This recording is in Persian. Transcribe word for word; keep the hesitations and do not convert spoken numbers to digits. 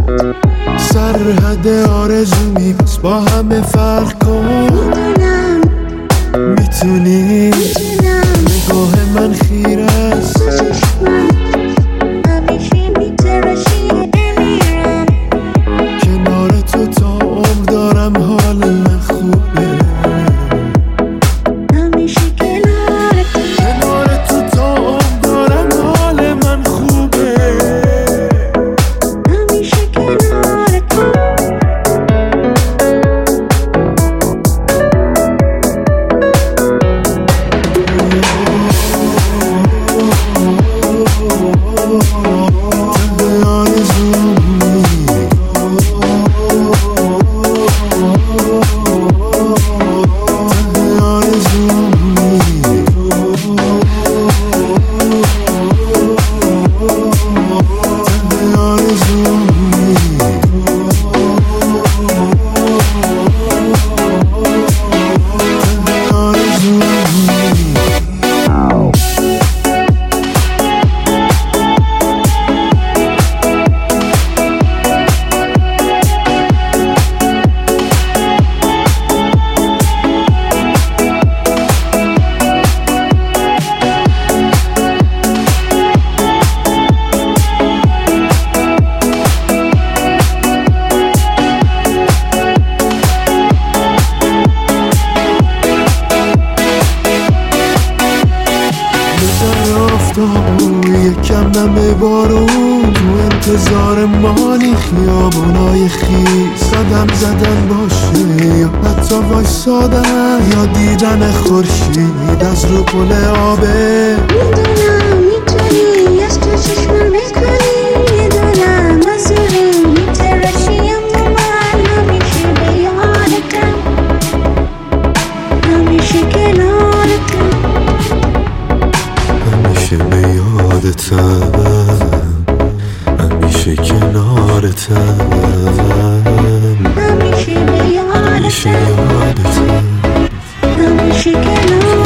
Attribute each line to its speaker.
Speaker 1: سرحد آرزومی پس با همه فرق کن. میتونی نگاه من خیره است،
Speaker 2: همیشه میتراشی دلم.
Speaker 1: کنار تو تا عمر دارم حال من خوبه.
Speaker 2: همیشه کنارت،
Speaker 1: کنار تو تا عمر دارم حال من خوبه.
Speaker 2: همیشه کنارت. یکم نمه بارون تو انتظار مانی، خیابونای خیس قدم زدن باشه یا حتی وایسادن یا دیدن خورشید از رو پل آبه. میدونم میتونی از تو چشمم بکنی، میدونم از روی میتراشی، اما من همیشه به یادتم، همیشه کنارتم.
Speaker 1: همیشه به یادتم، همیشه کنارتم،
Speaker 2: همیشه به
Speaker 1: همیشه
Speaker 2: یادتم،
Speaker 1: یادتم.
Speaker 2: همیشه کنارتم.